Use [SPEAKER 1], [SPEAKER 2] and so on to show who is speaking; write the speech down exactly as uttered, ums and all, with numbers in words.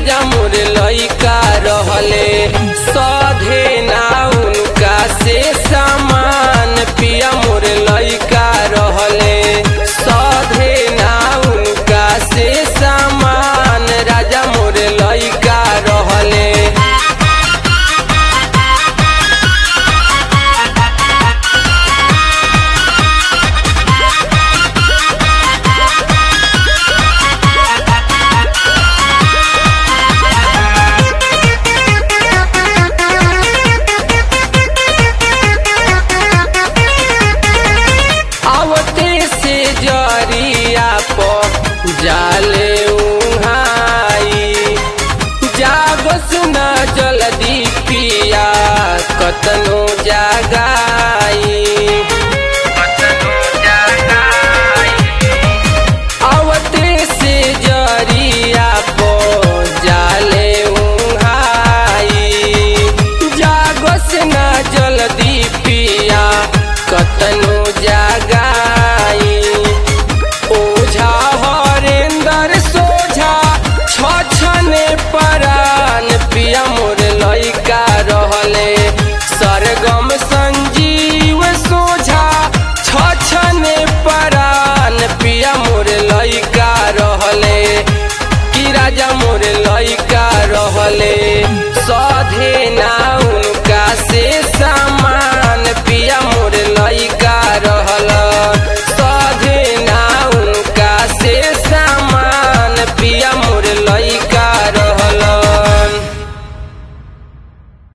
[SPEAKER 1] राजा मोर लइका रहले सधे ना उनका से सामान पिया मोर लइका रहले सधे ना उनका से सामान राजा मोर लइका रहले। जाले उहाई जागस न जल्दी पिया कतनो जागाई कतनो जागाई आवते से जरिया पो जाले उहाई जागस न जल्दी पिया कतनो जागाई ओझा परान पिया मोर लइका रहले सरगम संजीव सोझा छछने परान पिया मोर लइका रहले कि राजा मोर लइका रहले।